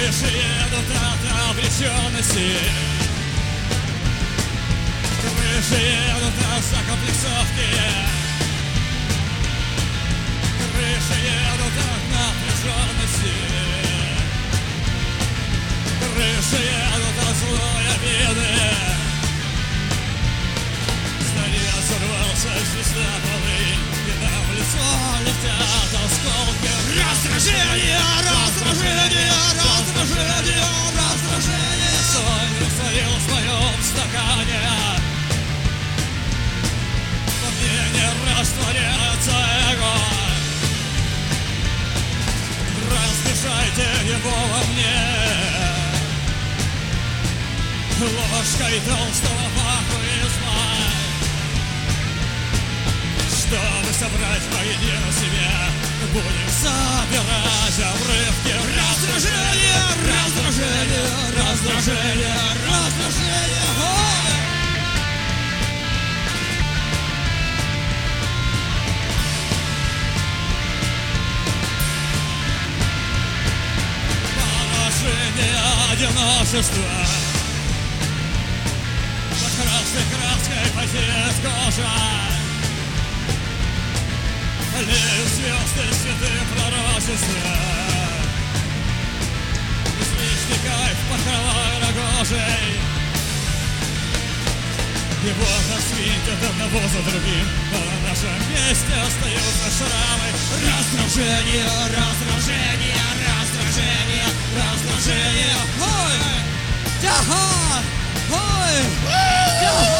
Крыши едут от обреченности. Крыши едут от закомплексовки. Крыши едут от напряженности. Крыши едут от злой обиды. Здание сорвался с листа полы, и нам в лицо летят осколки. Раздражение, раздражение, раздражение, раздражение. Сон растворил в моем стакане. Во мне не растворяется эго. Размешайте его во мне ложкой толстого пахуизма, чтобы собрать воедино себя. Будем собирать обрывки. Раздражение, раздражение, раздражение, раздражение. Положение одиночества. Под красной краской потеет кожа. Леют звезды святым пророчества. Излишний кайф под кровавой рогожей. И вот нас видят одного за другим, но на нашем месте остаются шрамы. Раздражение, раздражение, раздражение, раздражение. Ой! Ой!